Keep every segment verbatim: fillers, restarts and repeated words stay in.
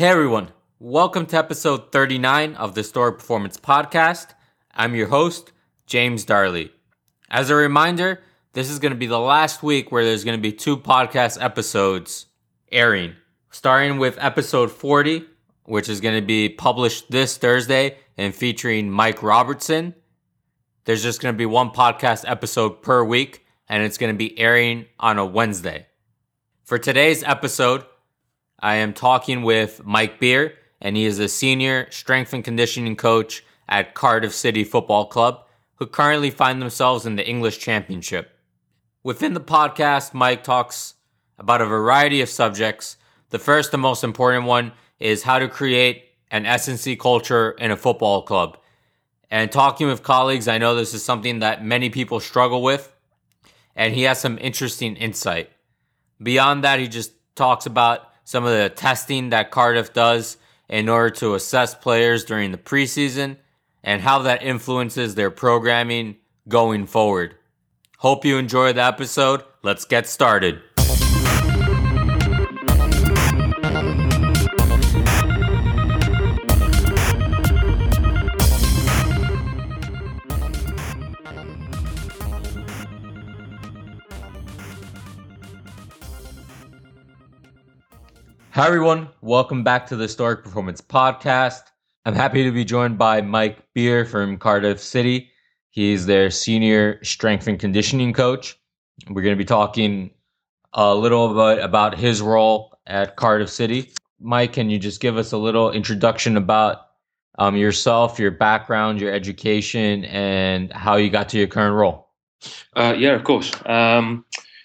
Hey everyone, welcome to episode thirty-nine of the Stoic Performance Podcast. I'm your host, James Darley. As a reminder, this is going to be the last week where there's going to be two podcast episodes airing. Starting with episode forty, which is going to be published this Thursday and featuring Mike Robertson. There's just going to be one podcast episode per week, and it's going to be airing on a Wednesday. For today's episode, I am talking with Mike Beer, and he is a senior strength and conditioning coach at Cardiff City Football Club, who currently find themselves in the English Championship. Within the podcast, Mike talks about a variety of subjects. The first and most important one is how to create an S and C culture in a football club. And talking with colleagues, I know this is something that many people struggle with, and he has some interesting insight. Beyond that, he just talks about some of the testing that Cardiff does in order to assess players during the preseason and how that influences their programming going forward. Hope you enjoy the episode. Let's get started. Hi everyone, welcome back to the Stoic Performance Podcast. I'm happy to be joined by Mike Beer from Cardiff City. He's their senior strength and conditioning coach. We're going to be talking a little bit about his role at Cardiff City. Mike, can you just give us a little introduction about um, yourself, your background, your education, and how you got to your current role? Uh, yeah, of course. Um,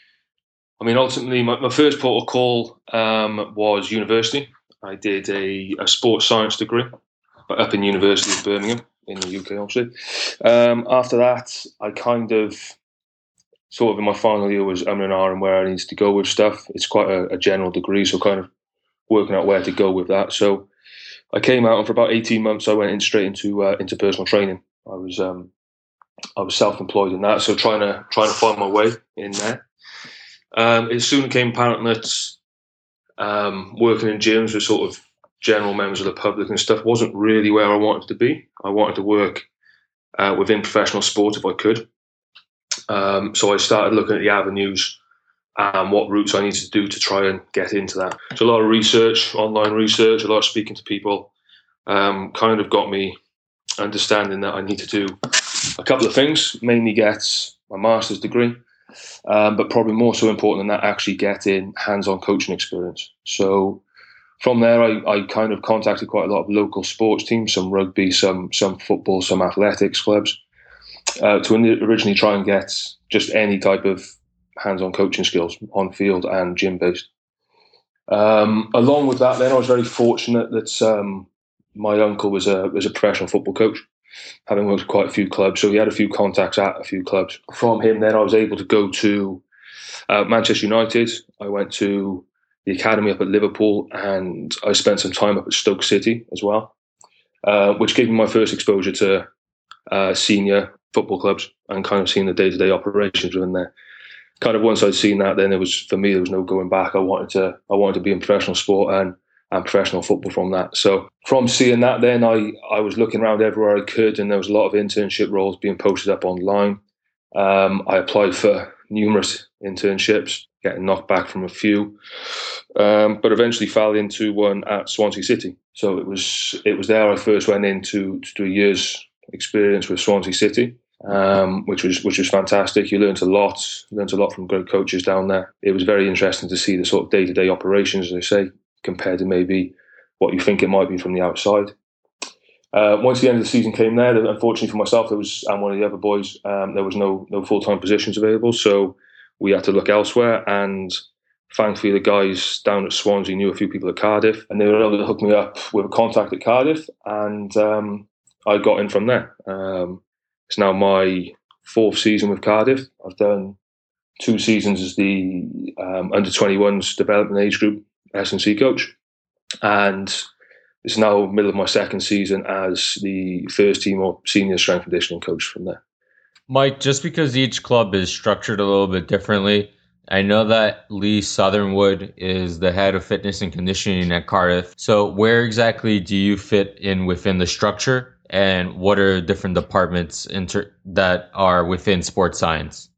I mean, ultimately, my, my first port of call um, was university. I did a, a sports science degree up in University of Birmingham in the U K, obviously. Um, after that, I kind of, sort of in my final year, was umming and ahhing where I needed to go with stuff. It's quite a, a general degree, so kind of working out where to go with that. So I came out, and for about eighteen months, I went in straight into uh, into personal training. I was um, I was self-employed in that, so trying to trying to find my way in there. Um, it soon became apparent that um, working in gyms with sort of general members of the public and stuff wasn't really where I wanted to be. I wanted to work uh, within professional sport if I could. Um, so I started looking at the avenues and what routes I needed to do to try and get into that. So a lot of research, online research, a lot of speaking to people, um, kind of got me understanding that I need to do a couple of things, mainly get my master's degree. Um, but probably more so important than that, actually getting hands-on coaching experience. So from there, I, I kind of contacted quite a lot of local sports teams, some rugby, some some football, some athletics clubs, uh, to originally try and get just any type of hands-on coaching skills on field and gym-based. Um, along with that, then I was very fortunate that um, my uncle was a was a professional football coach, having worked with quite a few clubs. So he had a few contacts at a few clubs. From him, then I was able to go to uh, Manchester United. I went to the academy up at Liverpool, and I spent some time up at Stoke City as well, uh, which gave me my first exposure to uh, senior football clubs and kind of seeing the day-to-day operations within there. Kind of once I'd seen that, then it was, for me, there was no going back. I wanted to, I wanted to be in professional sport and and professional football from that. So from seeing that, then I, I was looking around everywhere I could, and there was a lot of internship roles being posted up online. Um, I applied for numerous internships, getting knocked back from a few, um, but eventually fell into one at Swansea City. So it was it was there I first went in to, to do a year's experience with Swansea City, um, which was which was fantastic. You learned a lot, learned a lot from great coaches down there. It was very interesting to see the sort of day-to-day operations, as I say, compared to maybe what you think it might be from the outside. Uh, once the end of the season came there, unfortunately for myself, there was and one of the other boys, um, there was no no full time positions available, so we had to look elsewhere. And thankfully, the guys down at Swansea knew a few people at Cardiff, and they were able to hook me up with a contact at Cardiff, and um, I got in from there. Um, it's now my fourth season with Cardiff. I've done two seasons as the um, under twenty-ones development age group S and C coach, and it's now middle of my second season as the first team or senior strength and conditioning coach from there. Mike, just because each club is structured a little bit differently, I know that Lee Southernwood is the head of fitness and conditioning at Cardiff. So where exactly do you fit in within the structure, and what are different departments inter- that are within sports science?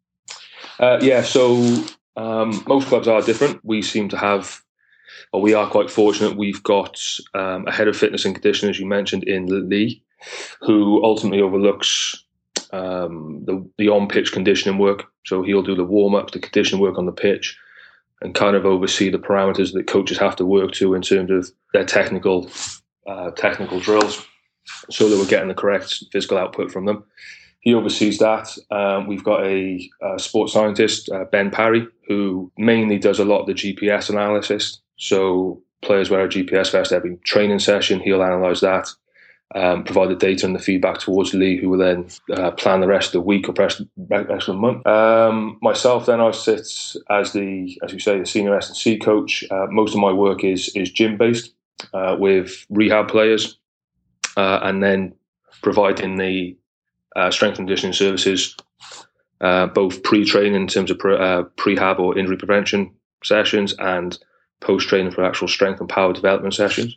Uh, yeah, so um, most clubs are different. We seem to have, or we are quite fortunate, we've got um, a head of fitness and conditioning, as you mentioned, in Lee, who ultimately overlooks um, the, the on-pitch conditioning work. So he'll do the warm-ups, the conditioning work on the pitch, and kind of oversee the parameters that coaches have to work to in terms of their technical uh, technical drills, so that we're getting the correct physical output from them. He oversees that. Um, we've got a, a sports scientist, uh, Ben Parry, who mainly does a lot of the G P S analysis. So players wear a G P S vest every training session. He'll analyse that, um, provide the data and the feedback towards Lee, who will then uh, plan the rest of the week or rest, rest of the month. Um, myself, then, I sit as the, as you say, the senior S and C coach. Uh, most of my work is is gym based uh, with rehab players, uh, and then providing the uh, strength and conditioning services, uh, both pre-training in terms of pre, uh, prehab or injury prevention sessions, and post-training for actual strength and power development sessions.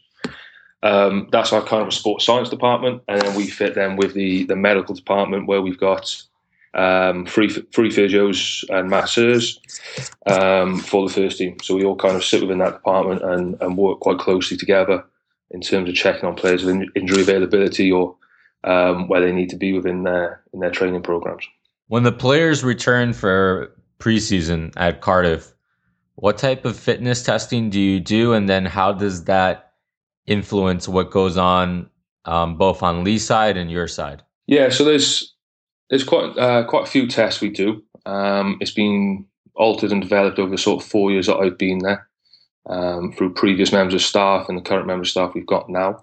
Um, that's our kind of sports science department, and then we fit them with the the medical department, where we've got um, free free physios and masseurs um, for the first team. So we all kind of sit within that department and, and work quite closely together in terms of checking on players with in, injury availability or um, where they need to be within their in their training programs. When the players return for preseason at Cardiff, what type of fitness testing do you do, and then how does that influence what goes on um, both on Lee's side and your side? Yeah, so there's there's quite uh, quite a few tests we do. Um, it's been altered and developed over the sort of four years that I've been there, um, through previous members of staff and the current members of staff we've got now.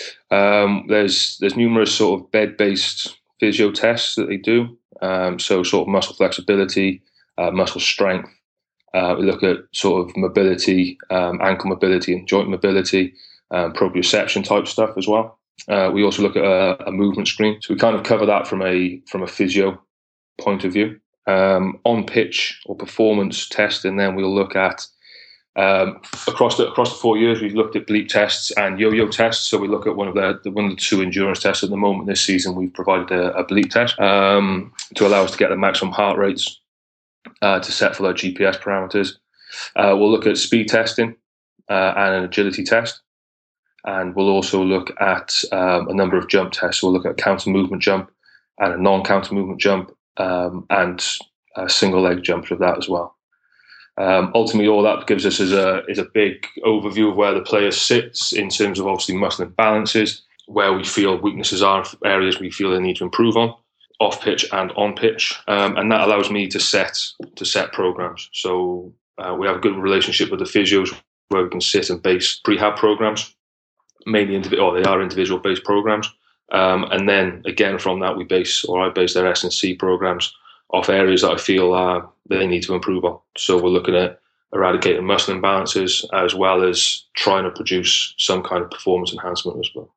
Um, there's there's numerous sort of bed-based physio tests that they do. Um, so sort of muscle flexibility, uh, muscle strength. Uh, we look at sort of mobility, um, ankle mobility and joint mobility, um, proprioception type stuff as well. Uh, we also look at a, a movement screen. So we kind of cover that from a from a physio point of view. Um, on pitch or performance test, and then we'll look at um, across the across the four years we've looked at bleep tests and yo-yo tests. So we look at one of the, the one of the two endurance tests at the moment this season. We've provided a, a bleep test um, to allow us to get the maximum heart rates uh, to set for our G P S parameters. Uh, we'll look at speed testing uh, and an agility test. And we'll also look at um, a number of jump tests. We'll look at a counter movement jump and a non-counter movement jump, um, and a single leg jumps with that as well. Um, ultimately, all that gives us is a is a big overview of where the player sits in terms of obviously muscle imbalances, where we feel weaknesses are, areas we feel they need to improve on, off pitch and on pitch, um, and that allows me to set to set programs. So uh, we have a good relationship with the physios, where we can sit and base prehab programs. Mainly individual, or they are individual-based programs, um, and then again from that we base, or I base their S and C programs off areas that I feel uh, they need to improve on. So we're looking at eradicating muscle imbalances as well as trying to produce some kind of performance enhancement as well.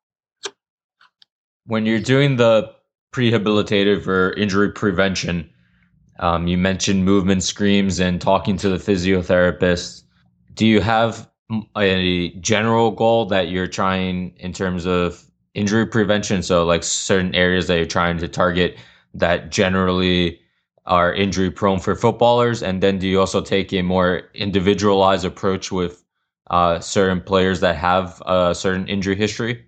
When you're doing the prehabilitative or injury prevention, um, you mentioned movement screens and talking to the physiotherapist. Do you have a general goal that you're trying in terms of injury prevention? So like certain areas that you're trying to target that generally are injury prone for footballers? And then do you also take a more individualized approach with uh, certain players that have a certain injury history?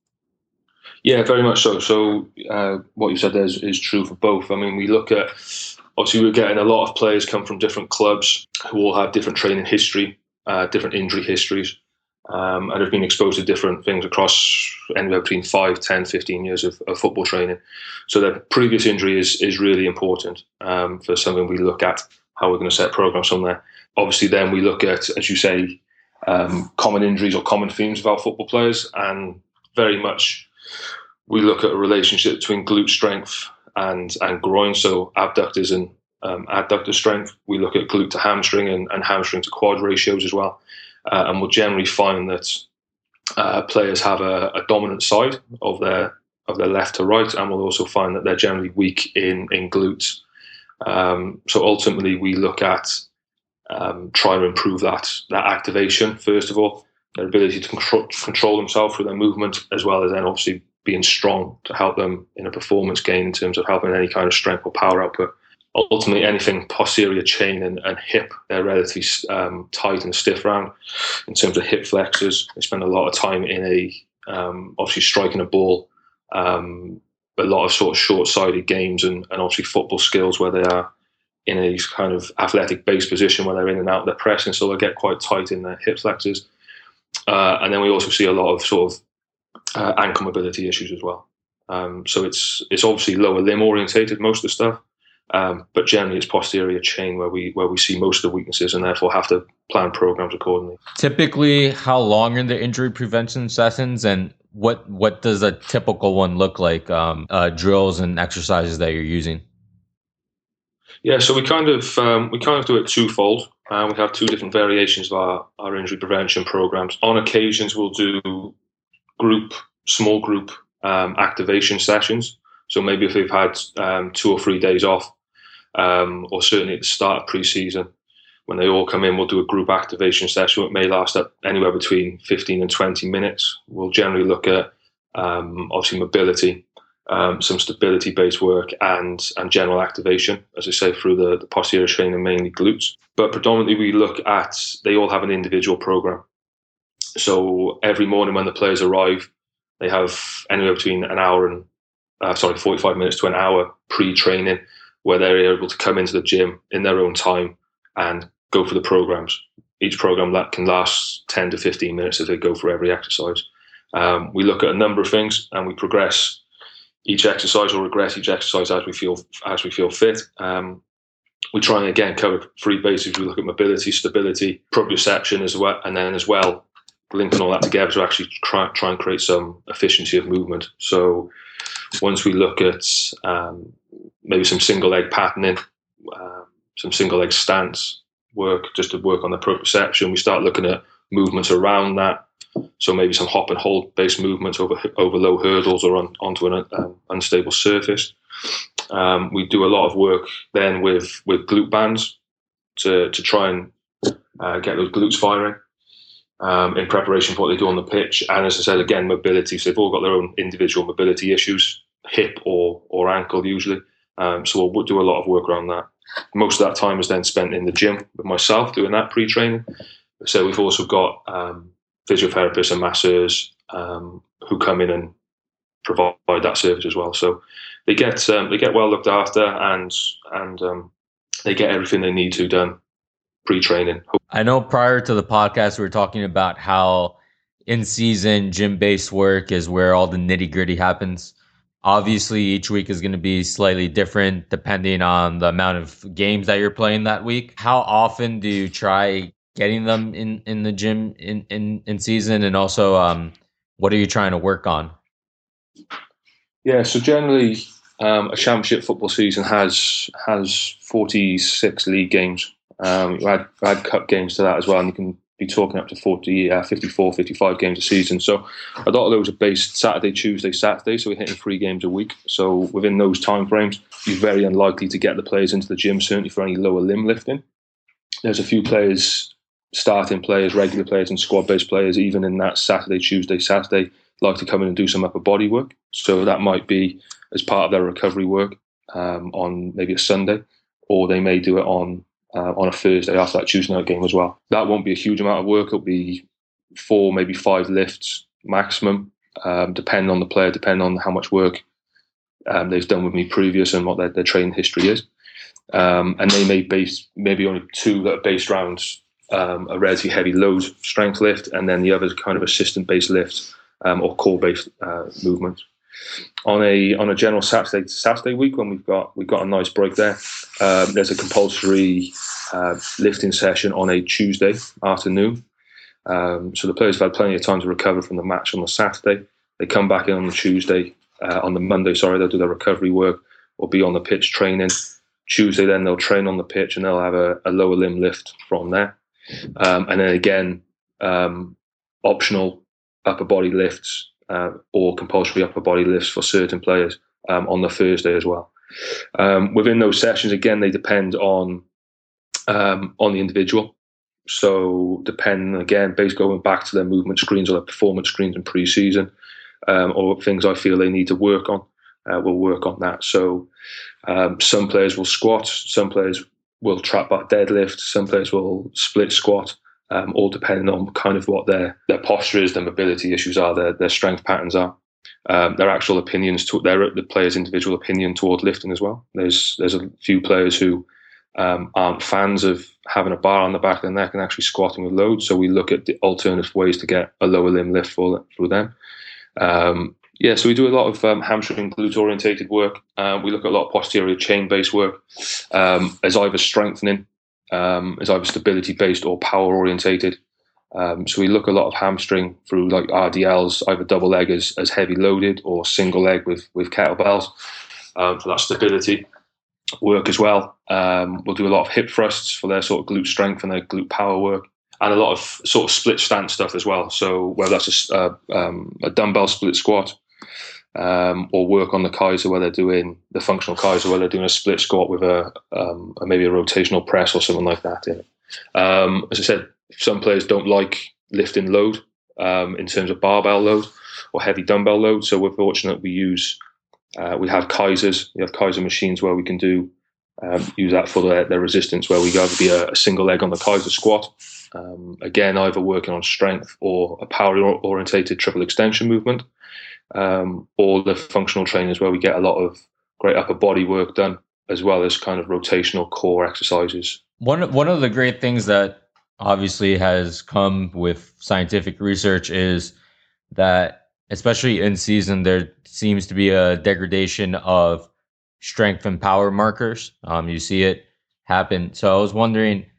Yeah, very much so. So uh, what you said there is, is true for both. I mean, we look at, obviously we're getting a lot of players come from different clubs who all have different training history, Uh, different injury histories, um, and have been exposed to different things across anywhere between five, ten, fifteen years of, of football training. So their previous injury is is really important um, for something we look at, how we're going to set programs on there. Obviously, then we look at, as you say, um, common injuries or common themes of our football players, and very much we look at a relationship between glute strength and, and groin, so abductors and Um, adductor strength. We look at glute to hamstring and, and hamstring to quad ratios as well, uh, and we'll generally find that uh, players have a, a dominant side of their of their left to right, and we'll also find that they're generally weak in in glutes. Um, so ultimately, we look at um, try to improve that that activation first of all, their ability to control, control themselves through their movement, as well as then obviously being strong to help them in a performance gain in terms of helping any kind of strength or power output. Ultimately, anything posterior chain and, and hip, they're relatively um, tight and stiff around. In terms of hip flexors, they spend a lot of time in a um, obviously striking a ball. Um, a lot of sort of short-sided games and, and obviously football skills where they are in a kind of athletic base position where they're in and out of their pressing, so they get quite tight in their hip flexors. Uh, and then we also see a lot of sort of uh, ankle mobility issues as well. Um, so it's it's obviously lower limb orientated, most of the stuff, um, but generally it's posterior chain where we where we see most of the weaknesses, and therefore have to plan programs accordingly. Typically, how long are the injury prevention sessions, and what what does a typical one look like? Um, uh, drills and exercises that you're using. Yeah, so we kind of um, we kind of do it twofold. Uh, we have two different variations of our, our injury prevention programs. On occasions, we'll do group, small group um, activation sessions. So maybe if we've had um, two or three days off, um, or certainly at the start of pre-season, when they all come in, we'll do a group activation session. It may last up anywhere between fifteen and twenty minutes. We'll generally look at um, obviously mobility, um, some stability-based work, and and general activation, as I say, through the, the posterior chain and mainly glutes. But predominantly we look at, they all have an individual program. So every morning when the players arrive, they have anywhere between an hour and, uh, sorry, forty-five minutes to an hour pre-training where they're able to come into the gym in their own time and go for the programs. Each program that can last ten to fifteen minutes as they go for every exercise. Um, we look at a number of things and we progress each exercise or regress each exercise as we feel as we feel fit. Um, we try and again cover three bases. We look at mobility, stability, proprioception as well, and then as well linking all that together to actually try, try and create some efficiency of movement. So once we look at um, maybe some single leg patterning, uh, some single leg stance work, just to work on the proprioception, we start looking at movements around that. So maybe some hop and hold based movements over over low hurdles or on, onto an um, unstable surface. Um, we do a lot of work then with, with glute bands to, to try and uh, get those glutes firing um, in preparation for what they do on the pitch. And as I said, again, mobility. So they've all got their own individual mobility issues, hip or, or ankle usually. Um, so we'll do a lot of work around that. Most of that time is then spent in the gym with myself doing that pre-training. So we've also got um, physiotherapists and masseurs um, who come in and provide that service as well. So they get um, they get well looked after, and and um, they get everything they need to done pre-training. I know prior to the podcast we were talking about how in-season gym-based work is where all the nitty-gritty happens. Obviously, each week is going to be slightly different depending on the amount of games that you're playing that week. How often do you try getting them in, in the gym in, in, in season? And also, um, what are you trying to work on? Yeah, so generally, um, a championship football season has has forty-six league games. Um, you add, add cup games to that as well, and you can be talking up to forty, uh, fifty-four, fifty-five games a season. So a lot of those are based Saturday, Tuesday, Saturday. So we're hitting three games a week. So within those timeframes, you're very unlikely to get the players into the gym, certainly for any lower limb lifting. There's a few players, starting players, regular players and squad-based players, even in that Saturday, Tuesday, Saturday, like to come in and do some upper body work. So that might be as part of their recovery work um, on maybe a Sunday, or they may do it on uh, on a Thursday after that Tuesday night game as well. That won't be a huge amount of work. It'll be four, maybe five lifts maximum, um, depending on the player, depending on how much work um, they've done with me previous and what their, their training history is. Um, and they may base maybe only two that are based around um, a relatively heavy load strength lift, and then the other kind of assistant-based lift um, or core-based uh, movements. On a on a general Saturday Saturday week, when we've got we've got a nice break there, um, there's a compulsory uh, lifting session on a Tuesday afternoon. Um, so the players have had plenty of time to recover from the match on the Saturday. They come back in on the Tuesday, uh, on the Monday, sorry, they'll do their recovery work or be on the pitch training. Tuesday, then they'll train on the pitch and they'll have a, a lower limb lift from there. Um, and then again, um, optional upper body lifts uh, or compulsory upper body lifts for certain players um, on the Thursday as well. Um, within those sessions, again, they depend on um, on the individual. So depending, again, based going back to their movement screens or their performance screens in pre-season, um, or things I feel they need to work on, uh, we'll work on that. So um, some players will squat, some players will trap back deadlift, some players will split squat, um, all depending on kind of what their, their posture is, their mobility issues are, their, their strength patterns are. Um, their actual opinions, to, their the player's individual opinion toward lifting as well. There's there's a few players who um, aren't fans of having a bar on the back of the neck and actually squatting with load. So we look at the alternative ways to get a lower limb lift for through them. Um, yeah, so we do a lot of um, hamstring glute orientated work. Uh, we look at a lot of posterior chain based work um, as either strengthening, um, as either stability based or power orientated. Um, so we look a lot of hamstring through like R D Ls, either double leg as, as heavy loaded or single leg with, with kettlebells um, for that stability work as well. Um, we'll do a lot of hip thrusts for their sort of glute strength and their glute power work, and a lot of sort of split stance stuff as well. So whether that's a, uh, um, a dumbbell split squat um, or work on the Kaiser where they're doing the functional Kaiser where they're doing a split squat with a, um, maybe a rotational press or something like that in it. Um, as I said, some players don't like lifting load um, in terms of barbell load or heavy dumbbell load. So we're fortunate we use, uh, we have Kaisers, we have Kaiser machines where we can do, um, use that for their, their resistance, where we either be a, a single leg on the Kaiser squat, um, again, either working on strength or a power orientated triple extension movement, um, or the functional trainers where we get a lot of great upper body work done, as well as kind of rotational core exercises. One, one of the great things that obviously has come with scientific research is that, especially in season, there seems to be a degradation of strength and power markers. Um, you see it happen. So I was wondering,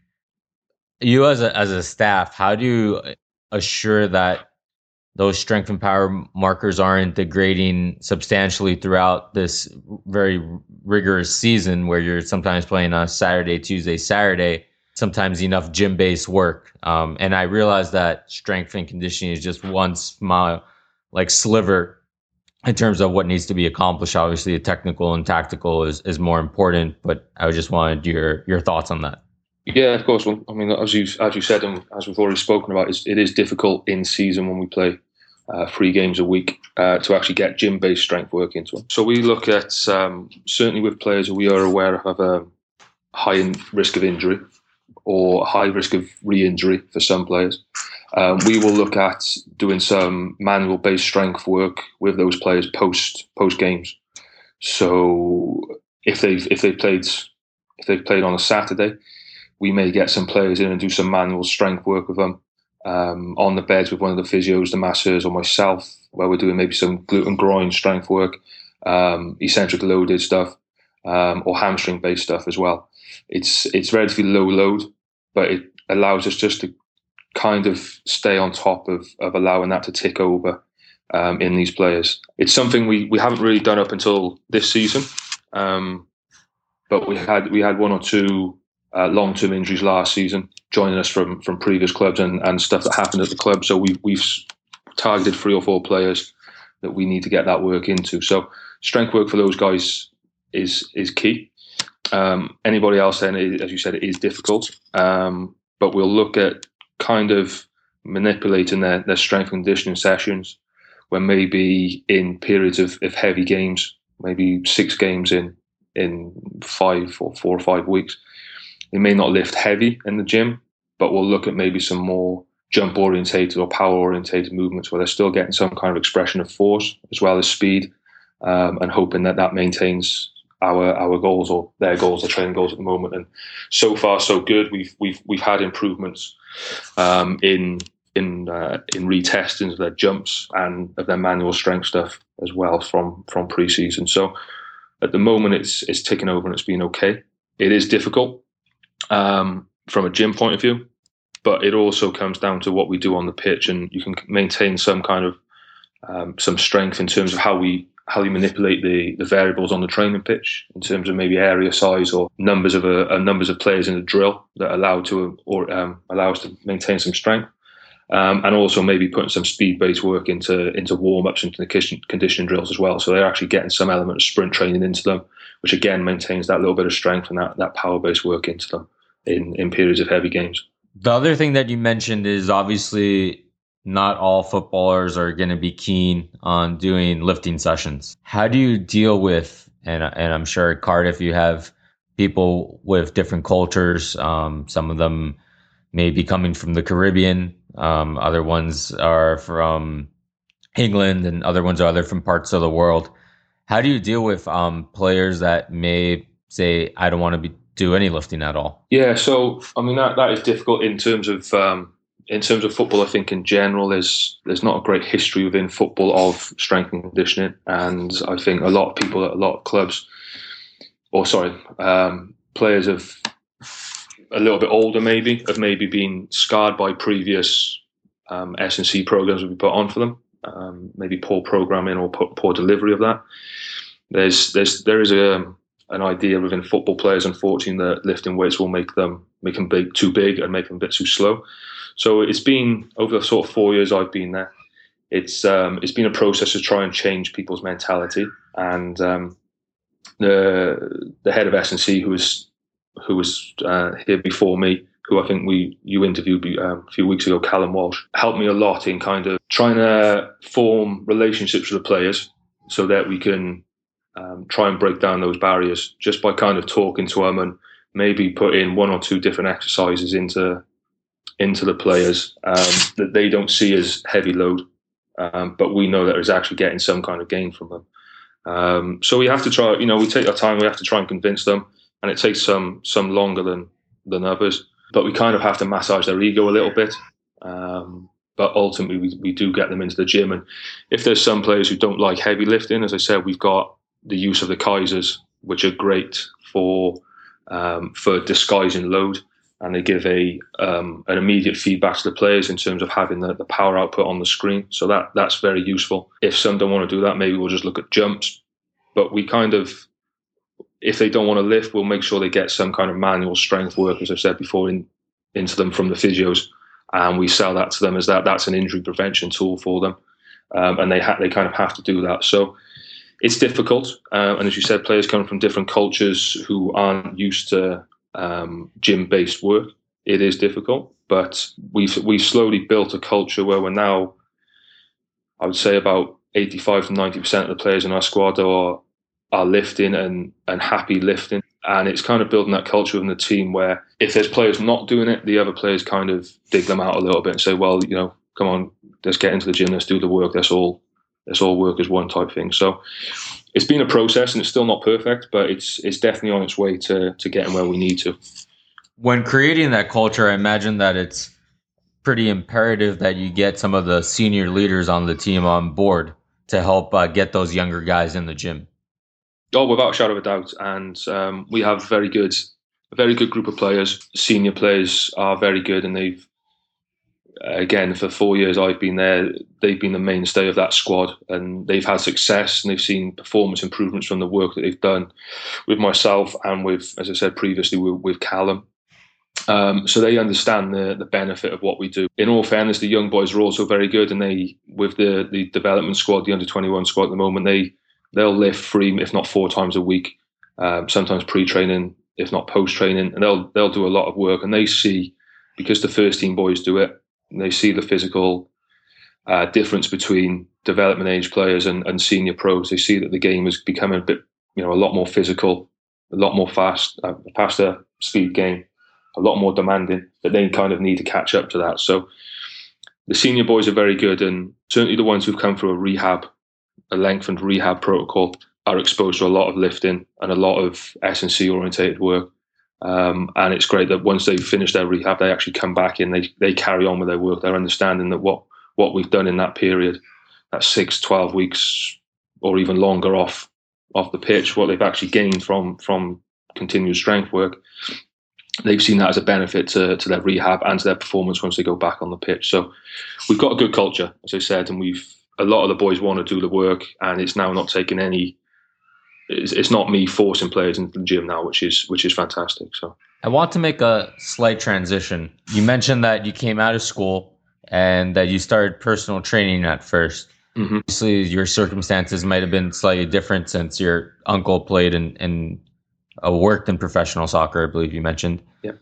you as a as a staff, how do you assure that those strength and power markers aren't degrading substantially throughout this very rigorous season where you're sometimes playing on Saturday, Tuesday, Saturday, sometimes enough gym-based work. Um, and I realize that strength and conditioning is just one small, like sliver in terms of what needs to be accomplished. Obviously, the technical and tactical is, is more important, but I just wanted your your thoughts on that. Yeah, of course. Well, I mean, as you as you said, and as we've already spoken about, it's, it is difficult in season when we play uh, three games a week uh, to actually get gym-based strength work into them. So we look at um, certainly with players who we are aware of have a high risk of injury or high risk of re-injury for some players. Um, we will look at doing some manual-based strength work with those players post post games. So if they've if they've played if they've played on a Saturday, we may get some players in and do some manual strength work with them um, on the beds with one of the physios, the masseurs, or myself, where we're doing maybe some glute and groin strength work, um, eccentric loaded stuff, um, or hamstring based stuff as well. It's it's relatively low load, but it allows us just to kind of stay on top of of allowing that to tick over um, in these players. It's something we, we haven't really done up until this season, um, but we had we had one or two uh, long term injuries last season, joining us from from previous clubs and, and stuff that happened at the club. So we we've targeted three or four players that we need to get that work into. So strength work for those guys is is key. Um, anybody else then, as you said, it is difficult, um, but we'll look at kind of manipulating their, their strength and conditioning sessions when maybe in periods of, of heavy games, maybe six games in in five or four or five weeks. They may not lift heavy in the gym, but we'll look at maybe some more jump orientated or power orientated movements where they're still getting some kind of expression of force as well as speed, um, and hoping that that maintains our our goals or their goals, their training goals at the moment. And so far so good. We've we've we've had improvements um, in in uh, in retesting of their jumps and of their manual strength stuff as well from from pre-season. So at the moment it's it's ticking over and it's been okay. It is difficult um, from a gym point of view, but it also comes down to what we do on the pitch, and you can maintain some kind of um, some strength in terms of how we how you manipulate the, the variables on the training pitch in terms of maybe area size or numbers of a, a numbers of players in the drill that allow to or um, allow us to maintain some strength, um, and also maybe putting some speed based work into into warm ups into the conditioning drills as well. So they're actually getting some element of sprint training into them, which again maintains that little bit of strength and that, that power based work into them in, in periods of heavy games. The other thing that you mentioned is obviously not all footballers are going to be keen on doing lifting sessions. How do you deal with, and, and I'm sure at Cardiff you have people with different cultures. Um, some of them may be coming from the Caribbean. Um, other ones are from England, and other ones are other from parts of the world. How do you deal with um, players that may say, I don't want to be, do any lifting at all? Yeah, so I mean that, that is difficult in terms of um, in terms of football. I think in general, there's there's not a great history within football of strength and conditioning, and I think a lot of people at a lot of clubs, or sorry, um, players of a little bit older maybe have maybe been scarred by previous um, S and C programs that we put on for them. Um, maybe poor programming or poor, poor delivery of that. There's there's there is a an idea within football players, unfortunately, that lifting weights will make them make them big, too big, and make them a bit too slow. So it's been over the sort of four years I've been there. It's um, it's been a process to try and change people's mentality. And um, the the head of S and C, who was who was uh, here before me, who I think we you interviewed um, a few weeks ago, Callum Walsh, helped me a lot in kind of trying to form relationships with the players so that we can um, try and break down those barriers just by kind of talking to them and maybe put in one or two different exercises into into the players um, that they don't see as heavy load, um, but we know that it's actually getting some kind of gain from them. Um, so we have to try, you know, we take our time, we have to try and convince them, and it takes some some longer than than others, but we kind of have to massage their ego a little bit. Um, but ultimately, we, we do get them into the gym. And if there's some players who don't like heavy lifting, as I said, we've got the use of the Kaisers, which are great for um, for disguising load, and they give a um, an immediate feedback to the players in terms of having the, the power output on the screen. So that that's very useful. If some don't want to do that, maybe we'll just look at jumps. But we kind of, if they don't want to lift, we'll make sure they get some kind of manual strength work, as I've said before, in, into them from the physios. And we sell that to them as that that's an injury prevention tool for them. Um, and they ha- they kind of have to do that. So it's difficult. Uh, and as you said, players coming from different cultures who aren't used to um, gym-based work, it is difficult. But we've, we've slowly built a culture where we're now, I would say about eighty-five to ninety percent of the players in our squad are are lifting and, and happy lifting. And it's kind of building that culture within the team where if there's players not doing it, the other players kind of dig them out a little bit and say, well, you know, come on, let's get into the gym, let's do the work, let's all let's all work as one type thing. So it's been a process and it's still not perfect, but it's it's definitely on its way to to getting where we need to. When creating that culture, I imagine that it's pretty imperative that you get some of the senior leaders on the team on board to help uh, get those younger guys in the gym. Oh, without a shadow of a doubt. And um, we have very good, a very good group of players. Senior players are very good, and they've, again, for four years I've been there, they've been the mainstay of that squad, and they've had success, and they've seen performance improvements from the work that they've done with myself and with, as I said previously, with, with Callum. Um, so they understand the, the benefit of what we do. In all fairness, the young boys are also very good, and they, with the, the development squad, the under twenty-one squad at the moment, they they'll lift three, if not four times a week, um, sometimes pre-training, if not post-training, and they'll they'll do a lot of work. And they see, because the first team boys do it, they see the physical uh, difference between development age players and, and senior pros. They see that the game is becoming a bit, you know, a lot more physical, a lot more fast, uh, faster speed game, a lot more demanding. That they kind of need to catch up to that. So the senior boys are very good, and certainly the ones who've come through a rehab. A lengthened rehab protocol are exposed to a lot of lifting and a lot of S and C orientated work. Um, and it's great that once they've finished their rehab, they actually come back in, they they carry on with their work. They're understanding that what, what we've done in that period, that six, twelve weeks or even longer off off the pitch, what they've actually gained from from continued strength work, they've seen that as a benefit to, to their rehab and to their performance once they go back on the pitch. So we've got a good culture, as I said, and we've a lot of the boys want to do the work, and it's now not taking any. It's, it's not me forcing players into the gym now, which is which is fantastic. So I want to make a slight transition. You mentioned that you came out of school and that you started personal training at first. Mm-hmm. Obviously, your circumstances might have been slightly different since your uncle played and and uh, worked in professional soccer. I believe you mentioned. Yeah.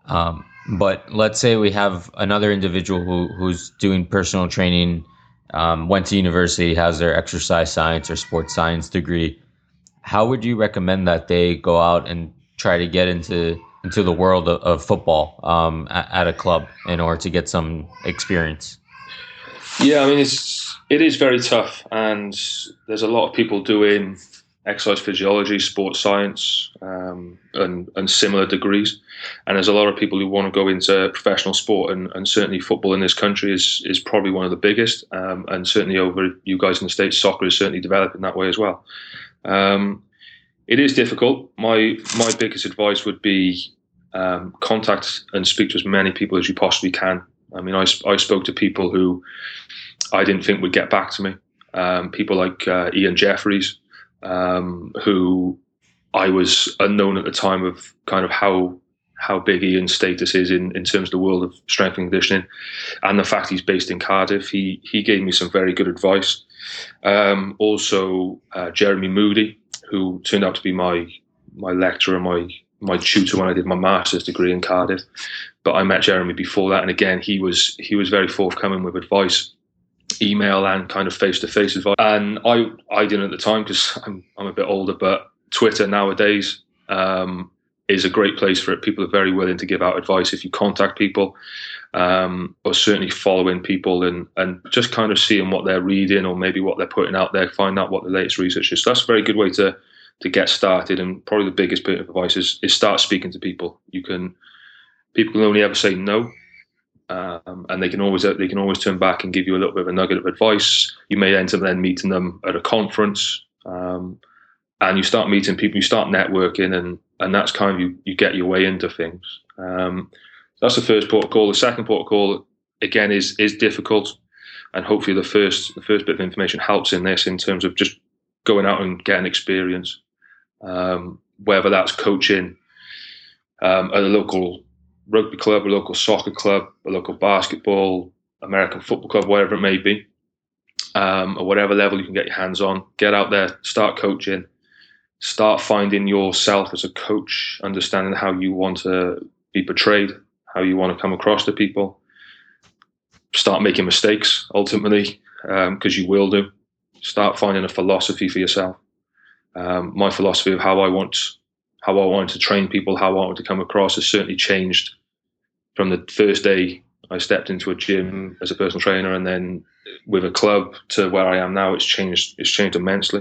Um, but let's say we have another individual who, who's doing personal training, um, went to university, has their exercise science or sports science degree. How would you recommend that they go out and try to get into into the world of, of football um, at, at a club in order to get some experience? Yeah, I mean, it's it is very tough, and there's a lot of people doing exercise physiology, sports science, um, and and similar degrees. And there's a lot of people who want to go into professional sport, and, and certainly football in this country is is probably one of the biggest. Um, and certainly over you guys in the States, soccer is certainly developing that way as well. Um, it is difficult. My my biggest advice would be um, contact and speak to as many people as you possibly can. I mean, I, I spoke to people who I didn't think would get back to me. Um, people like uh, Ian Jeffries, um, who I was unknown at the time of kind of how how big Ian's status is in, in terms of the world of strength and conditioning, and the fact he's based in Cardiff. He he gave me some very good advice. Um, also, uh, Jeremy Moody, who turned out to be my my lecturer, my my tutor when I did my master's degree in Cardiff. But I met Jeremy before that, and again, he was he was very forthcoming with advice, email and kind of face-to-face advice. And I I didn't at the time because I'm I'm a bit older, but Twitter nowadays um, is a great place for it. People are very willing to give out advice if you contact people, um, or certainly following people and and just kind of seeing what they're reading or maybe what they're putting out there, find out what the latest research is. So that's a very good way to to get started. And probably the biggest bit of advice is is start speaking to people. You can. People can only ever say no, um, and they can always they can always turn back and give you a little bit of a nugget of advice. You may end up then meeting them at a conference, um, and you start meeting people, you start networking, and and that's kind of you you get your way into things. Um, that's the first port of call. The second port of call again is is difficult, and hopefully the first the first bit of information helps in this in terms of just going out and getting experience, um, whether that's coaching um, at a local rugby club, a local soccer club, a local basketball, American football club, whatever it may be, um, or whatever level you can get your hands on. Get out there, start coaching, start finding yourself as a coach, understanding how you want to be portrayed, how you want to come across to people. Start making mistakes, ultimately, because um, you will do. Start finding a philosophy for yourself. Um, my philosophy of how I want how I wanted to train people, how I wanted to come across has certainly changed from the first day I stepped into a gym as a personal trainer, and then with a club to where I am now. It's changed. It's changed immensely.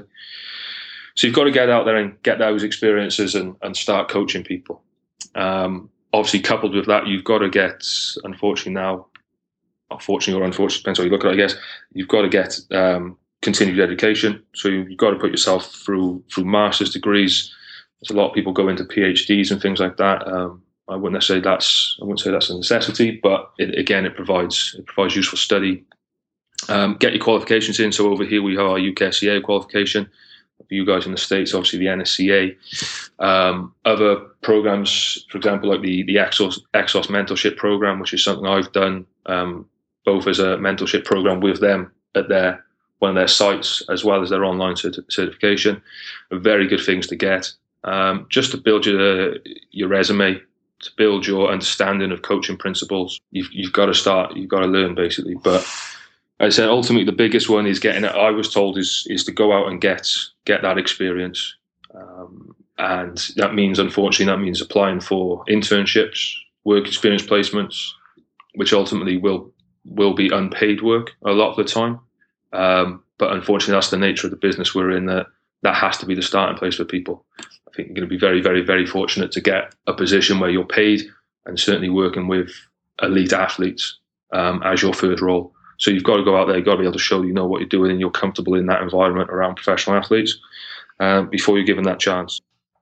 So you've got to get out there and get those experiences and, and start coaching people. Um, obviously, coupled with that, you've got to get, unfortunately now, unfortunately or unfortunately, depends how you look at it, I guess, you've got to get um, continued education. So you've got to put yourself through through master's degrees. There's a lot of people go into PhDs and things like that. Um, I wouldn't necessarily that's I wouldn't say that's a necessity, but it, again, it provides it provides useful study. Um, get your qualifications in. So over here we have our U K S C A qualification. For you guys in the States, obviously the N S C A. Um, other programs, for example, like the the Exos Exos mentorship program, which is something I've done um, both as a mentorship program with them at their one of their sites as well as their online cert- certification. Very good things to get. Um, just to build your your resume, to build your understanding of coaching principles. You've you've got to start. You've got to learn basically. But I said ultimately the biggest one is getting. I was told is is to go out and get get that experience, um, and that means unfortunately that means applying for internships, work experience placements, which ultimately will will be unpaid work a lot of the time. Um, but unfortunately, that's the nature of the business we're in. That that has to be the starting place for people. I think you're going to be very, very, very fortunate to get a position where you're paid, and certainly working with elite athletes um, as your first role. So you've got to go out there, you've got to be able to show you know what you're doing and you're comfortable in that environment around professional athletes um, before you're given that chance.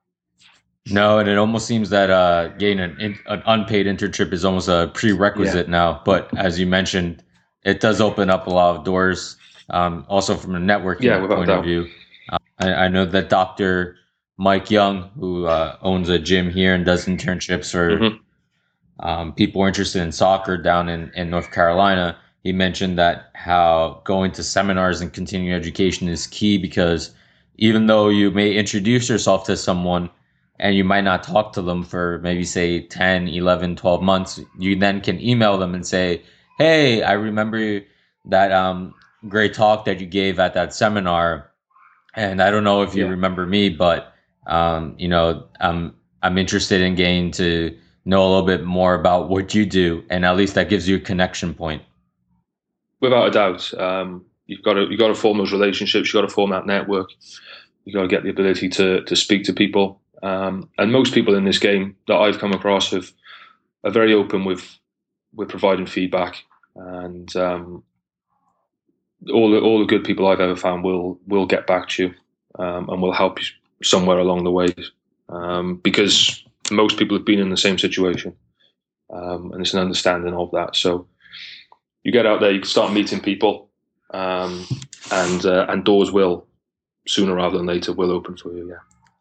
No, and it almost seems that uh, getting an, in, an unpaid internship is almost a prerequisite yeah. now. But as you mentioned, it does open up a lot of doors. Um, also from a networking yeah, point of view, uh, I, I know that Doctor Mike Young, who uh, owns a gym here and does internships for mm-hmm. um, people who are interested in soccer down in, in North Carolina, he mentioned that how going to seminars and continuing education is key, because even though you may introduce yourself to someone, and you might not talk to them for maybe say ten, eleven, twelve months, you then can email them and say, hey, I remember that um, great talk that you gave at that seminar. And I don't know if you Yeah. remember me, but um, you know, I'm I'm interested in getting to know a little bit more about what you do, and at least that gives you a connection point. Without a doubt, um, you've got to you've got to form those relationships. You've got to form that network. You've got to get the ability to to speak to people. Um, and most people in this game that I've come across have are very open with with providing feedback, and um, all the all the good people I've ever found will will get back to you um, and will help you somewhere along the way, um, because most people have been in the same situation, um, and it's an understanding of that. So you get out there, you can start meeting people, um, and uh, and doors will sooner rather than later will open for you. Yeah.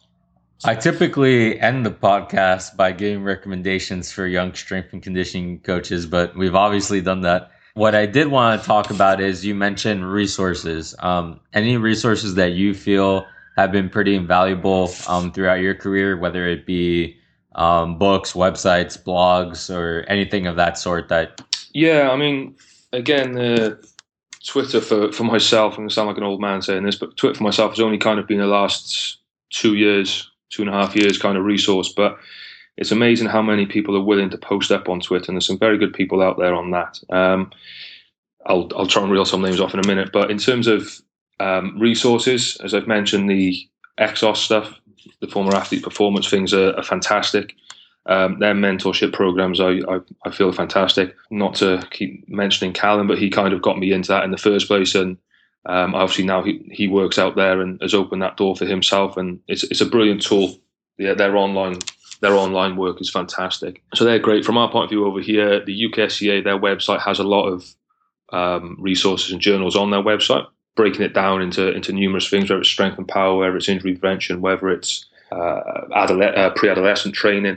I typically end the podcast by giving recommendations for young strength and conditioning coaches, but we've obviously done that. What I did want to talk about is you mentioned resources. Um, any resources that you feel have been pretty invaluable um, throughout your career, whether it be um, books, websites, blogs, or anything of that sort that... Yeah, I mean, again, uh, Twitter for, for myself, I'm going to sound like an old man saying this, but Twitter for myself has only kind of been the last two years, two and a half years kind of resource. But it's amazing how many people are willing to post up on Twitter, and there's some very good people out there on that. Um, I'll I'll try and reel some names off in a minute. But in terms of um, resources, as I've mentioned, the Exos stuff, the former athlete performance things are, are fantastic. Um, their mentorship programs, I, I I feel are fantastic. Not to keep mentioning Callum, but he kind of got me into that in the first place, and um, obviously now he, he works out there and has opened that door for himself, and it's it's a brilliant tool. Yeah, their online their online work is fantastic. So they're great. From our point of view over here, the U K S C A, their website has a lot of um, resources and journals on their website, breaking it down into into numerous things, whether it's strength and power, whether it's injury prevention, whether it's uh, adole- uh, pre-adolescent training.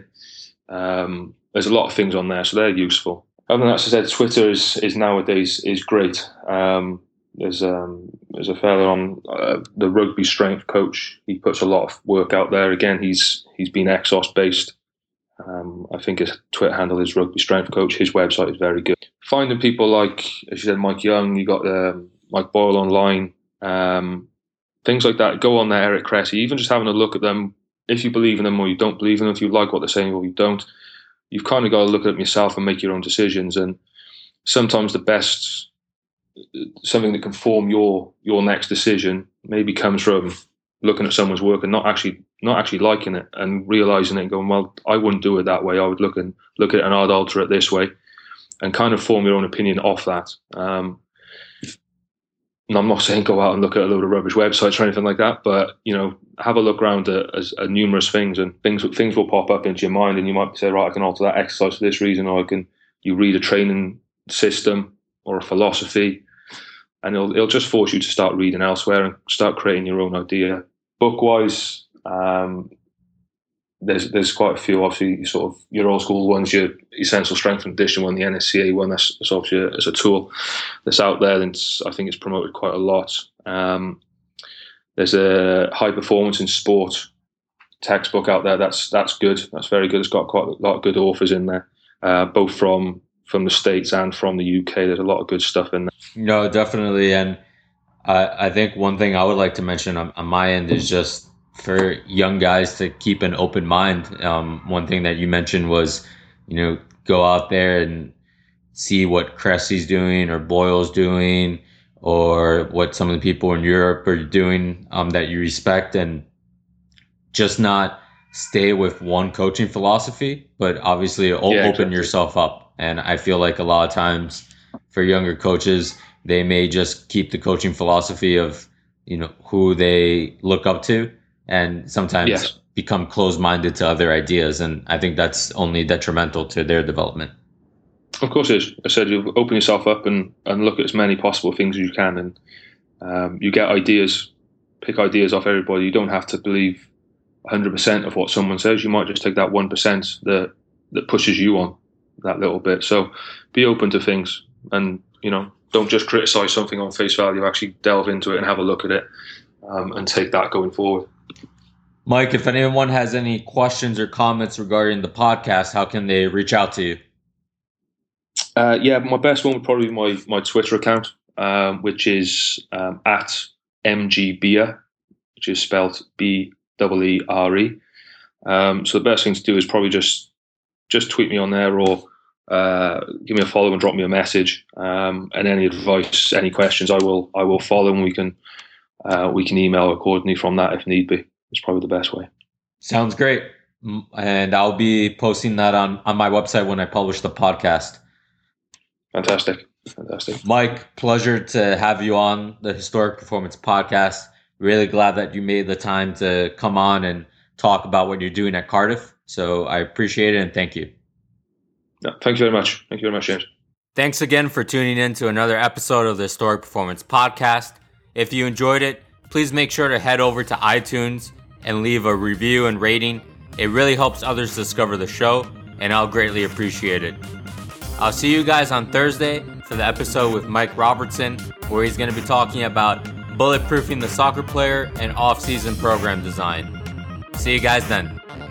Um, there's a lot of things on there, so they're useful. Other than that, as I said, Twitter is is nowadays is great. Um, there's um, there's a fella on uh, the rugby strength coach. He puts a lot of work out there. Again, he's he's been Exos based. Um, I think his Twitter handle is rugby strength coach. His website is very good. Finding people like, as you said, Mike Young. You got um, Mike Boyle online. Um, things like that. Go on there, Eric Cressy. Even just having a look at them. If you believe in them or you don't believe in them, if you like what they're saying or you don't, you've kind of got to look at them yourself and make your own decisions. And sometimes the best, something that can form your your next decision maybe comes from looking at someone's work and not actually not actually liking it and realizing it and going, well, I wouldn't do it that way. I would look and look at it and I'd alter it this way, and kind of form your own opinion off that. Um, And I'm not saying go out and look at a load of rubbish websites or anything like that, but you know, have a look around at, at, at numerous things, and things things will pop up into your mind, and you might say, right, I can alter that exercise for this reason, or I can. You read a training system or a philosophy, and it'll it'll just force you to start reading elsewhere and start creating your own idea. Book wise, um, there's there's quite a few. Obviously, sort of your old school ones, your Essential Strength and Conditioning one, the N S C A one. That's, that's obviously a, as a tool that's out there, and I think it's promoted quite a lot. Um, there's a High Performance in Sport textbook out there. That's that's good. That's very good. It's got quite a lot of good authors in there, uh, both from from the States and from the U K. There's a lot of good stuff in there. No, definitely. And I, I think one thing I would like to mention on, on my end is just for young guys to keep an open mind. Um, one thing that you mentioned was, you know, go out there and see what Cressy's doing or Boyle's doing, or what some of the people in Europe are doing um, that you respect, and just not stay with one coaching philosophy, but obviously o- Yeah, open exactly. yourself up. And I feel like a lot of times for younger coaches, they may just keep the coaching philosophy of, you know, who they look up to, and sometimes Yes. become closed-minded to other ideas. And I think that's only detrimental to their development. Of course it is. I said you open yourself up and, and look at as many possible things as you can, and um, you get ideas, pick ideas off everybody. You don't have to believe one hundred percent of what someone says. You might just take that one percent that that pushes you on that little bit. So be open to things, and you know, don't just criticize something on face value. Actually delve into it and have a look at it, um, and take that going forward. Mike, if anyone has any questions or comments regarding the podcast, how can they reach out to you? Uh, yeah, my best one would probably be my, my Twitter account, um, which is um, at M G Beer, which is spelled B E E R E. Um, so the best thing to do is probably just just tweet me on there, or uh, give me a follow and drop me a message. Um, and any advice, any questions, I will I will follow, and we can uh, we can email accordingly from that if need be. It's probably the best way. Sounds great. And I'll be posting that on, on my website when I publish the podcast. Fantastic. Fantastic. Mike, pleasure to have you on the Historic Performance Podcast. Really glad that you made the time to come on and talk about what you're doing at Cardiff. So I appreciate it and thank you. No, thank you very much. Thank you very much, James. Thanks again for tuning in to another episode of the Historic Performance Podcast. If you enjoyed it, please make sure to head over to iTunes and leave a review and rating. It really helps others discover the show, and I'll greatly appreciate it. I'll see you guys on Thursday for the episode with Mike Robertson, where he's going to be talking about bulletproofing the soccer player and off-season program design. See you guys then.